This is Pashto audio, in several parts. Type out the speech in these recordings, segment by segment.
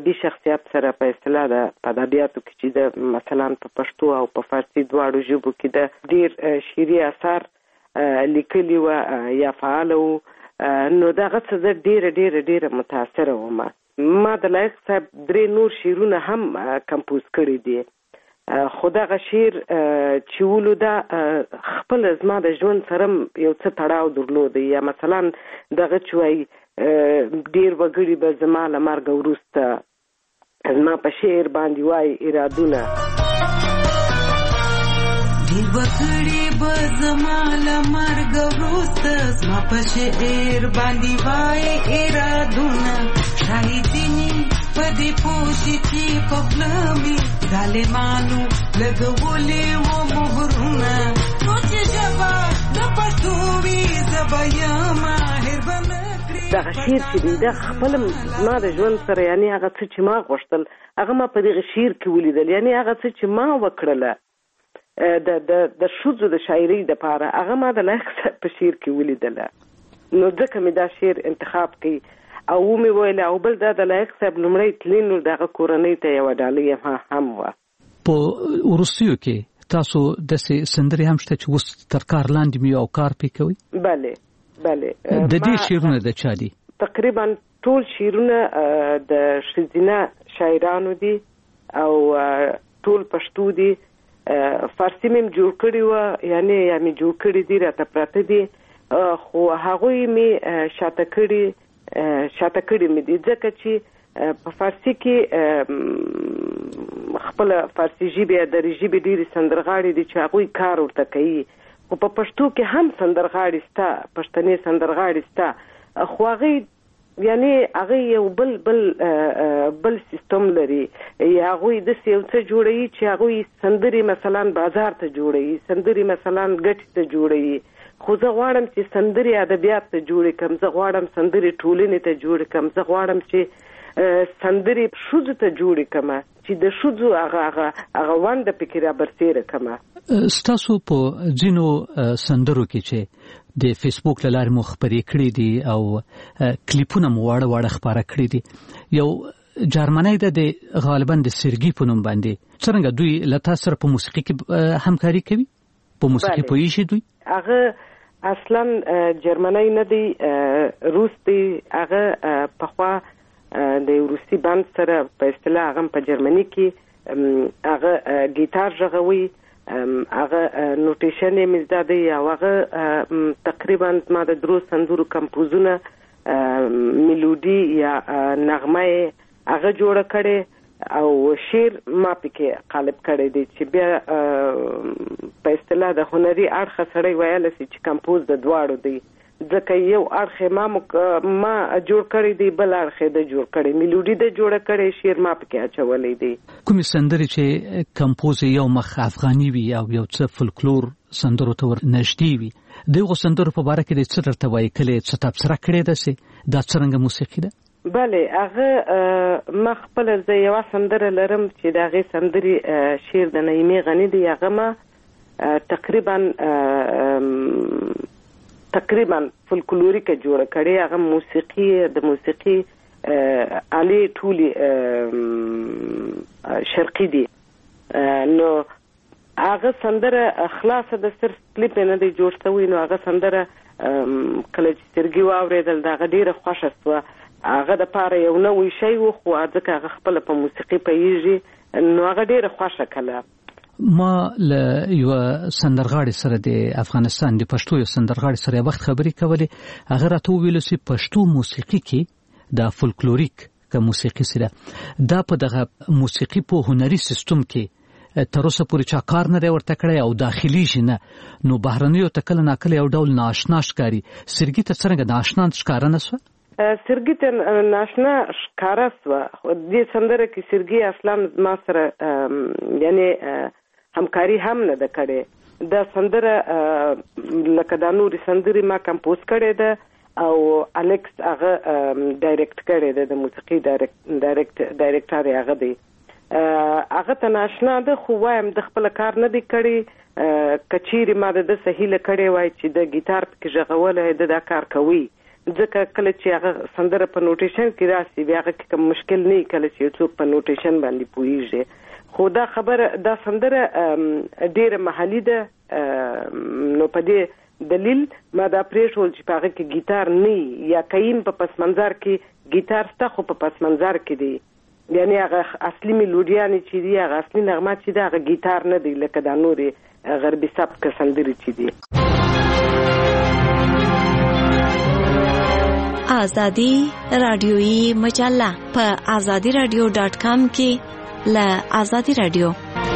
ادبي شخصیت سره په اصطلاح د ادبیاتو کې چې د مثلا په پښتو او په فارسي دواړو ژبو کې د ډیر شعري اثار لیکلي و یا فعال و، نو دغه څه زه ډیره متاثره وم. ما د لایق صاحب 3 نور شعرونه هم کمپوز کړي دي، خو دغه شعر چې ولو دا خپل زما د ژوند سره یو څه تړاو درلود. یا مثلا دغه چې وایي ډیر وګړي به زما له مرګ وروسته زما په شعر باندې وایي ارادونه. ډیر وګړي به زما له مرګ وروسته زما په شعر باندې وایي ارادونه. شاهدینی پدې پوښي چې په خپلمي ظالمانو لګولې و مهرونه. نو چې جواب د پښتو وي زبیا ماهر بنکړي. دغه شعر چې دی دا خپل ما د ژوند سره یعنی هغه څه چې ما غوښتل هغه ما په دغه شعر کې ولیدل. یعنی هغه څه چې ما وکړله د ښځو د شاعرۍ دپاره هغه ما د لایق صاحب په شعر کې ولیدله. نو ځکه مې دا شعر انتخاب کړي او مې ویل او بل دا د لایق صاحب لومړی تلین نو دغه کورنۍ ته یوه ډالۍ هم وه. په وروستیو کې تاسو داسې سندرې هم شته چې اوس تر کار لاندې مې او کار پې کوئ؟ بله. د دې شعرونه د چا دي؟ تقریبا ټول شعرونه د ښځینه شاعرانو دي او ټول پښتو دي. فارسي مې جوړ کړي وه، یعنی یا مې جوړ کړي دي راته پراته دي، خو هغوی مې شاته کړي مې دي ځکه چې په فارسي کې خپل فارسي ژبې دري ژبې ډېرې سندرغاړي دي چې هغوی کار ورته کوي. خو په پښتو کې هم سندرغاړي شته، پښتنې سندرغاړي شته، خو یعنی هغه یو بل سیستم لري. هغوی داسې یو څه جوړوي چې هغوی سندرې مثلا بازار ته جوړوي، سندرې مثلا ګټې ته جوړوي. خو زه غواړم چې سندرې ادبیات ته جوړې کړم، زه غواړم سندرې ټولنې ته جوړې کړم، زه غواړم چې سندرې ښځو ته جوړې کړم چې د ښځو هغه ونډه پکې رابرسېره کړم. ستاسو په ځینو سندرو کې چې د فیسبوک له لارې مو خپرې کړي دي او کلیپونه مو واړه خپاره کړي دي، یو جرمنی ده د غالبا د سرګي په نوم باندې، څرنګه دوی له تاسو سره په موسیقي کې همکاري کوي؟ په موسیقي پوهیږي دوی؟ هغه اصلا جرمنی نه دی، روس دی. هغه پخوا د روسي بند سره په اصطلاح هغه په جرمني کې هغه ګیتار غږوي، هغه نوټیشن یې مزدا دی او هغه تقریبا ما د 3 سندرو کمپوزونه میلودي یا نغمه هغه جوړه کړي او شعر ما پکې قالب کړی دی چې بیا په اصطلاح د هنري اړخ سره ویل شي چې کمپوز د دواړو دی، ځکه یو اړخ ما جوړ کړی دی، بل اړخ د جوړ کړی، میلودي د جوړ کړی، شعر ما پکې اچولې دی. کومې سندرې چې کمپوز یو مخ افغاني وي او یو څه فولکلور سندرو ته ورنږدې وي، دغه سندرو په باره کې د څه درته وایي؟ کله څه تبصره کړې ده چې دا څرنګه موسیقي ده؟ بله، هغه ما خپل زه یوه سندره لرم چې د هغې سندرې شعر د نعیمې غني دی. هغه ما تقریبا فولکلوریکه جوړه کړې. هغه د موسیقي آلې ټولې شرقي دي. نو هغه سندره خلاصه د صرف کلیپ نه دی جوړ شوی. نو هغه سندره کله چې سرګي واورېدل د هغه ډېره خوښه شوه. هغه د پاره یو نوی شی و، خو ځکه هغه خپل په موسیقي پوهیږي نو هغه ډېره خوښه کله. ما له یو سندرغاړي سره د افغانستان د پښتو یو سندرغاړي سره وخت خبرې کولې. هغه راته وویل چې پښتو موسیقي کې د فولکلوریک که موسیقي سره دا په دغه موسیقي په هنري سیستم کې تر اوسه پورې چا کار نه دی ورته کړی او داخلي شي نه، نو بهرنیو ته کله ناکله یو ډول نااشنا ښکاري. سرګي ته څرنګه نااشنا ښکاره نه سوه؟ سرګي ته ناشنا ښکاره سوه. دې سندره کې سرګي اصلا ما سره یعنی همکاري هم نه ده کړې. دا سندره لکه دا نورې سندرې ما کمپوز کړې ده او الکس هغه ډایرکټ کړی ده، د موسیقي ډایرکټر هغه دی. هغه ته ناشنا ده، خو وایم د خپل کار نه دی کړی. کچېرې ما د هیله کړې وای چې د ګیتار پکې غږولی د دا کار کوي، ځکه کله چې هغه سندره په نوټیشن کې راسي بیا هغه کوم مشکل نه کله چې څوک په نوټیشن باندې پوهیږي خو دا خبره دا سندره ډیره محلي ده نو په دې دلیل ما دا پریښول چې په هغه کې ګیتار نه یا کاین په پس منظر کې ګیتار ستا خو په پس منظر کې دی یعنی هغه اصلي میلودیانې چې دی هغه اصلي نغمه چې دی هغه ګیتار نه دی لکه دا نورې غربي سبک سندرې چې دی. آزادی رادیویی مجله په azadiradio.com کې له آزادی رادیو.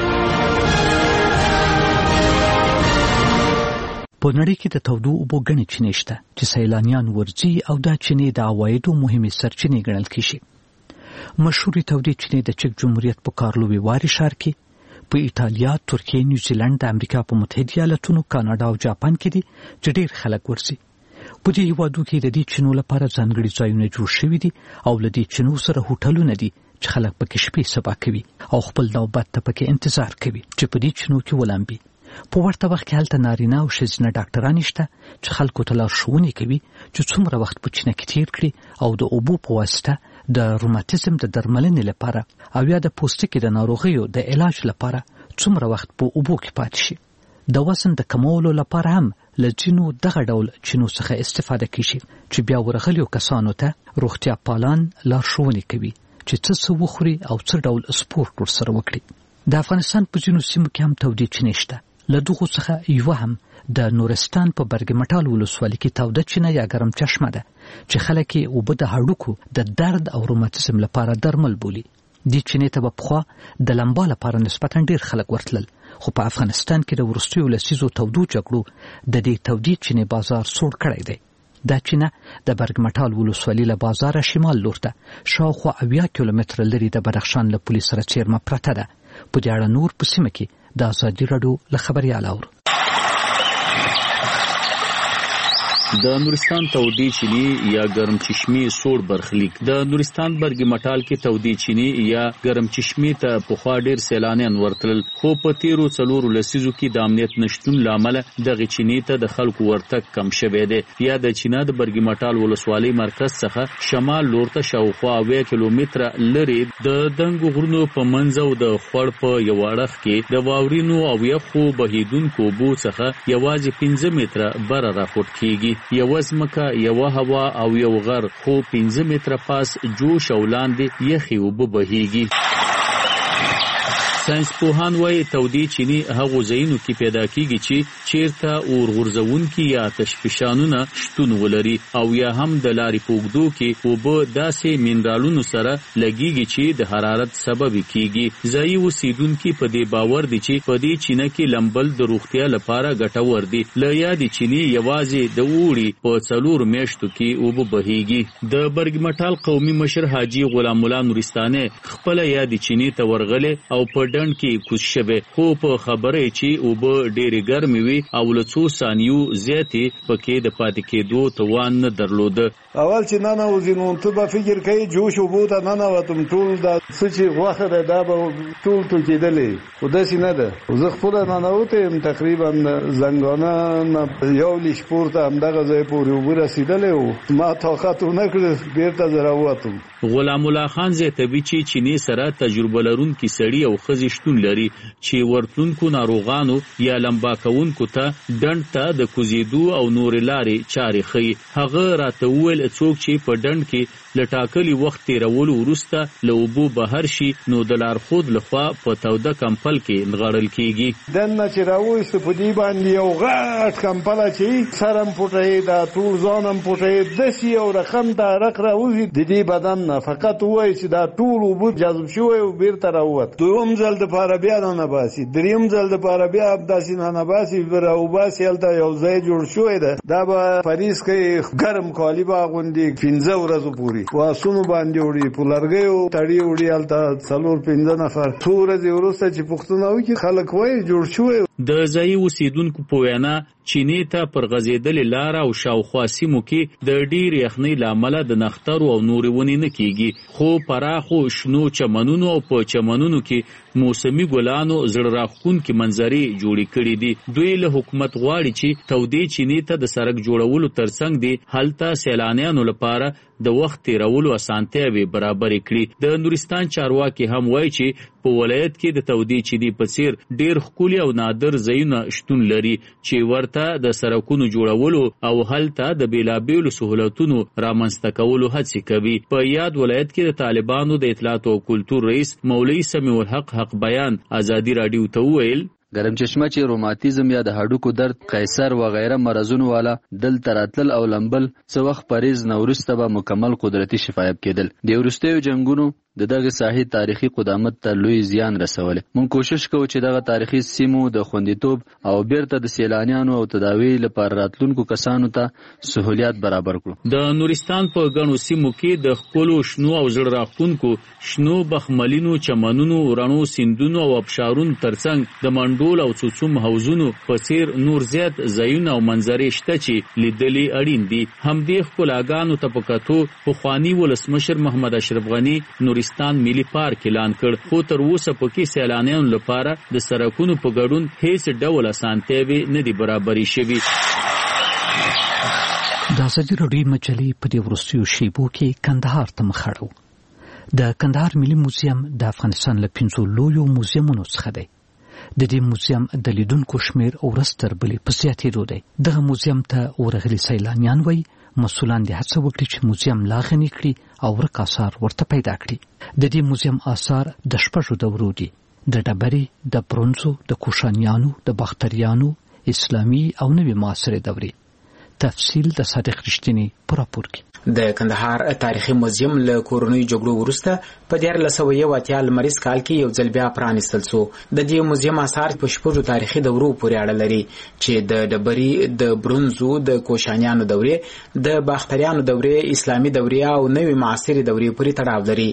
په نړۍ کې د تودو اوبو غني چینې شته چې سیلانیان ورځي او دا چینې د عوایدو مهمه سرچینې ګڼل کیږي. مشهورې تودې چینې د چک جمهوریت په کارلووي واري ښار کې په ایتالیا، ترکیه، نیوزیلند، د امریکا په متحده ایالاتونو، کاناډا او جاپان کې دي چې ډېر خلک ورځي. په دې هیوادو کې د دې چینو لپاره ځانګړي ځایونه جوړ شوي دي او له دې چینو سره هوټلونه دي چې خلک پکې شپې سبا کوي او خپل نوبت ته پکې انتظار کوي چې په دې چینو کې ولامبي. په ورته وخت کې هلته نارینه او ښځینه ډاکټران شته چې خلکو ته لارښوونې کوي چې څومره وخت په چینه کې تیر کړي او د اوبو په واسطه د روماتیزم د درملنې لپاره او یا د پوستکي د ناروغیو د علاج لپاره څومره وخت په اوبو کې پاتې شي. د وزن د کمولو لپاره هم له ځینو دغه ډول چینو څخه استفاده کیږي چې بیا ورغلیو کسانو ته روغتیا پالان لارښوونې کوي چې څه وخوري او څه ډول سپورت ورسره وکړي. د افغانستان په ځینو سیمو کې هم تودې چینې شته. له دغو څخه یوه هم د نورستان په برګ مټال ولسوالۍ کې توده چینه یا ګرم چشمه ده چې خلک یې اوبه د هډوکو د درد او روماتیزم لپاره درمل بولي. دې چینې ته به پخوا د لمبا لپاره نسبتا ډېر خلک ورتلل خو په افغانستان کې د وروستیو لسیزو تودو جګړو د دې تودې چینې بازار سوړ کړی دی. دا چینه د برګ مټال ولسوالۍ له بازاره شمال لور ته شاوخوا 80 کیلومتره لرې د بدخشان له پولې سره څیرمه پرته ده. په دې اړه نور په سیمه کې د آزادي راډیو له خبريال اورو. د نورستان تودې چینې یا ګرم چشمې سوړ برخلیک. د نورستان برګ مټال کې تودې چینې یا ګرم چشمې ته پخوا ډېر سیلانیان ورتلل خو په تیرو څلورو لسیزو کې د امنیت نشتون له امله دغه چینې ته د خلکو ورتګ کم شوی دی. یا د چینه د برګ مټال ولسوالۍ مرکز څخه شمال لور ته شاوخوا 80 کیلومتره لرې د دنګو غرونو په منځ او د خوړ په یو اړخ کې د واورینو او یخو بهیدونکو اوبو څخه یوازې 15 متره بره راپورټ کیږي. یو ځمکه، یو هوا او یو غر خو 15 متره پاس جوش او لاندې یخي اوبه بهیږي. ساينس پوهان وايي تودې چینې هغو ځایونو کې پیدا کیږي چې چیرته اور غورځونکي یا تشفشانونه شتون ولري او یا هم د لارې په اوږدو کې اوبه داسې مینرالونو سره لګیږي چې د حرارت سبب کیږي. ځایي اوسیدونکي په دې باور دي چې په دې چینه کې لمبل د روغتیا لپاره ګټور دي. له یادې چینې یوازې د اوړي په 4 میاشتو کې اوبه بهیږي. د برګ مټال قومي مشر حاجي غلام الله نورستاني خپل یادې چینې ته ورغله او په ډنډ کې کوز شوه خو په خبره چې اوبه ډېرې ګرمې وي او له څو ثانیو زیاتې پکې د پاتې کېدو توان نه درلوده. اول چې نه نوځي نو ته به فکر کوي جوش اوبو ته نه نوتم ټول دا څه چې غوښه ده دا به ټول توکېدلې خو داسې نه ده. زه خپله نه نوتم تقریبا زنګانه یو لیش پورته همدغه ځای پورې اوبه رسېدلې وو ما طاقت ونه کړ بېرته زه راووتم. غلام الله خان زیاتوي چې چینې سره تجربه لرونکي سړي او ښځې شتون لري چې ورتلونکو ناروغانو یا لمبا کوونکو ته ډنډ ته د کوزیدو او نورې لارې چارې ښیي. هغه راته وویل څوک چې په ډنډ کې له ټاکلي وخت تېرولو وروسته له اوبو بهر شي نو د لارښود لخوا په توده کمپل کې نغاړل کېږي. دننه چې راوایسته په دې باندې یو غټ کمپله چې سر هم پټوي دا ټول ځان هم پټوي داسې یو رقم ته عرق راوځي د دې بدن نه فقط ووایي چې دا ټول اوبه جذب شوی او بیرته راووت. دویم ځل دپاره بیا نه باسي دریم ځل دپاره بیا داسې نه باسي راوباسي هلته یو ځای جوړ شوی ده دا به پریز کوي ګرم کالي به اغوندي 15 ورځو پورې واسونو باندې وړي په لرګیو تړي وړي هلته 4-5 نفر څو ورځې وروسته چې پوښتنه وکړي خلک وایي جوړ شوی. د ځایي اوسیدونکو په وینا چینې ته پر غځېدلې لاره او شاوخوا سیمو کې د ډېر یخنۍ له امله د نښترو او نورې ونې نه کېږي، خو پراخو شنو چمنونو او په چمنونو کې موسمي ګلانو زړه راښکونکې منظرې جوړې کړي دي. دوی له حکومت غواړي چې تودې چینې ته د سړک جوړولو ترڅنګ دي هلته سیلانیانو لپاره د وخت تیرولو اسانتیاوې برابرې کړي. د نورستان چارواکي هم وایي چې په ولایت کې د تودې چینې په څیر ډېر ښکلي او نادر ځایونه شتون لري چې ورته د سړکونو جوړولو او هلته د بیلابیلو سهولتونو رامنځته کولو هڅې کوي. په یاد ولایت کې د طالبانو د اطلاعات او کلتور رئیس مولوي سمیع الحق حق بیان ازادي راډیو ته وویل ګرم چشمه چې روماتیزم یا د هډوکو درد، قیصر و غیره مرزونو والا دلته راتلل او لمبل څه وخت پریز نه وروسته به مکمل قدرتي شفایاب کېدل. د وروستیو جنګونو د دغه ساحې تاریخي قدامت ته لوی زیان رسولی. مونږ کوشش کوو چې دغه تاریخي سیمو د خوندیتوب او بیرته د سیلانیانو او تداوی لپاره راتلونکو کسانو ته سهولیات برابر کړو. د نورستان په ګڼو سیمو کې د ښکلو شنو او زړه راښکونکو شنو بخملینو چمنونو، رڼو سیندونو او ابشارونو ترڅنګ د منډول او څوڅوم حوضونو په څیر نور زیات ځایونه او منظرې شته چې لیدلې اړین دي. همدې ښکلاګانو ته په کتو پخواني ولسمشر محمد اشرف غني نورستان ملي پارک اعلان کړ، خو تر اوسه پکې سیلانیانو لپاره د سړکونو په ګډون هیڅ ډول اسانتیاوې نه دي برابرې شوي. د ازادي راډیو مجلې په دې وروستیو شیبو کې کندهار ته مخ اړوو. د کندهار ملي موزیم د افغانستان له 5 لویو موزیمونو څخه دی. د دې موزیم د لیدونکو شمیر ورځ تر بلې په زیاتېدو دی. دغه موزیم ته ورغلي سیلانیان وایي مسؤلان دې هڅه وکړي چې موزیم لا غني کړي او ورک آثار ورته پیدا کړي. د دې موزیم آثار د 6 دورو دي: د ډبرې، د برونزو، د کوشانیانو، د باختریانو، اسلامي او نوې معاصرې دورې. تفصیل د صادق رښتینی په راپور کې. د کندهار تاریخي موزیم له کورنۍ جګړو وروسته په 1980 لمریز کال کې یو ځل بیا پرانیستل شو. د دې موزیم آثار په 6 تاریخي دورو پورې اړه لري چې د ډبرې، د برونزو، د کوشانیانو دورې، د باختریانو دورې، اسلامي دورې او نوې معاصرې دورې پورې تړاو لري.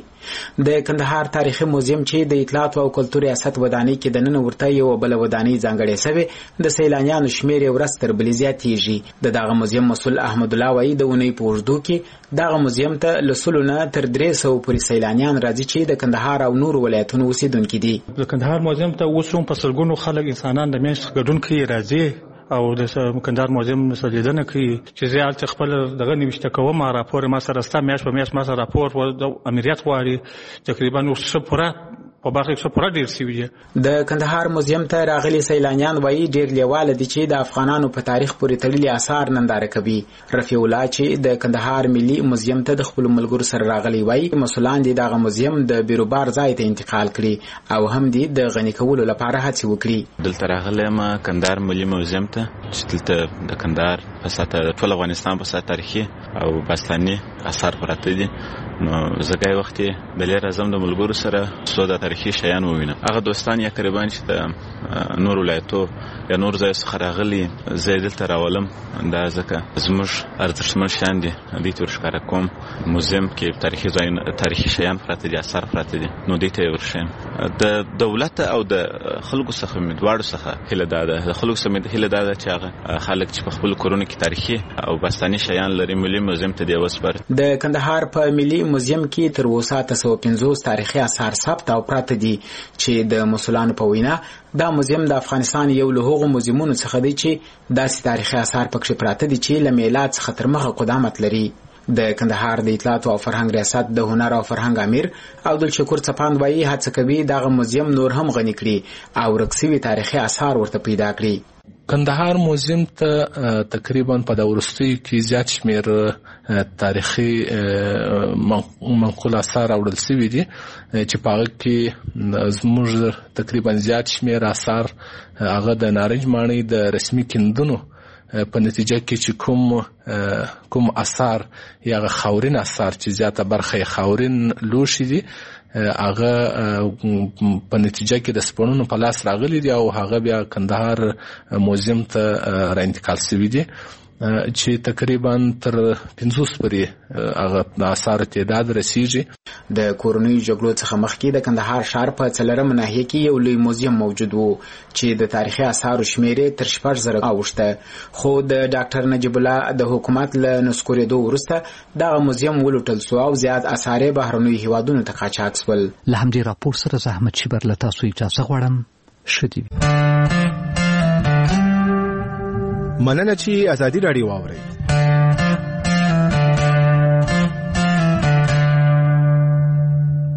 د کندهار تاریخي موزیم چې د اطلاعات او کلتور ریاست ودانۍ کې د نن ورته یو بل ودانۍ ځانګړې شوی، د سیلانیانو شمیر ورځ تر بلې زیاتېږي. دغه موزیم مسؤل احمد الله وایي د اونۍ په اوږدو کې دغه موزیم ته له 100 نه تر 300 پورې سیلانیان راځي چې د کندهار او نورو ولایتونو اوسیدونکي دي. د کندهار موزیم ته اوس هم په سلګونو خلک انسانان د میاشت ګډون کوي راځي او د کندهار موزیم مسلیدنه کوي چې زه الته خپل دغه نوښت کوم راپور ما سره ستا میاشت په میاشت ما سره راپور د امریت غواړي تقریبا ورڅ پوره په برخه کې پوره ډیر سی وي. د کندهار موزیم ته راغلي سیلانیان وایي ډیر لیواله دي چې د افغانانو په تاریخ پورې تړلي آثار ننداره کوي. رفیع الله چې د کندهار ملي موزیم ته د خپل ملګرو سره راغلي وایي مسؤلان دي دغه موزیم د بیروبار ځای ته انتقال کړي او هم دي د غني کولو لپاره هڅې وکړي. دلته راغلی ما کندهار ملي موزیم ته چې دلته د کندهار په ساته ټول افغانستان په ساته تاریخي او باستاني آثار پراته دي. نو زګای وخت د لیر اعظم د ملګرو سره سودا تاریخي شیان ووینم. هغه دوستان یا قریبان چې د نور ولایتو یا نور ځای څخه راغلي زه دلته راولم دا ځکه زموږ ارزښتمن شیان دي دوی ته ورښکاره کوم. موزیم کې تاریخي ځایونه تاریخي شیان پراته دي، آثار پراته دي، نو دوی ته یې ورښیم. د دولت او د خلکو څخه مې دواړو څخه هیله دا ده، د خلکو څخه مې هیله دا ده چې هغه خلک چې په خپلو کورونو کې تاریخي او باستاني شیان لري ملي موزیم ته دې وسپاري. د کندهار په ملي موزیم کې تر اوسه 350 تاریخي آثار ثبت او پراته دي چې د مسؤلانو په وینا دا موزیم د افغانستان یو له هغو موزیمونو څخه دی چې داسې تاریخي آثار پکې پراته دي چې له میلاد څخه تر مخه قدامت لري. د کندهار د اطلاعات او فرهنګ ریاست د هنر او فرهنګ امیر عبدالشکور څپاند وایي هڅه کوي دغه موزیم نور هم غني کړي او رکسوي تاریخي آثار ورته پیدا کړي. کندهار موزیم ته تقریبا په د وروستیو کې زیات شمیر تاریخي منقول آثار راوړل شوي دي چې په هغه کې زموږ تقریبا زیات شمیر آثار هغه د نارنج ماڼۍ د رسمي کیندونو په نتیجه کې چې کوم آثار یا خاورین آثار چې زیاته برخه خاورین لوښي دي هغه په نتیجه کې د سپڼونو په لاس راغلي دي او هغه بیا کندهار موزیم ته را انتقال شوي دي. چې تقریبا تر 500 پورې هغه د آثار تعداد رسیږي. د کورونی جګړو څخه مخکې د کندهار ښار په 4 ناحیه کې یو لوی موزیم موجود وو چې د تاریخي آثارو شمیرې تر 6,000 اوښته، خو د ډاکټر نجیب الله د حکومت له نسکورېدو وروسته دغه موزیم ولوټل سو او زیات آثار بهرنیو هیوادونو ته قاچاق سول. له همدې راپور سره زحمت شیبر له تاسو اجازه غواړم. شدي مننه چې ازادي راډیو واورئ.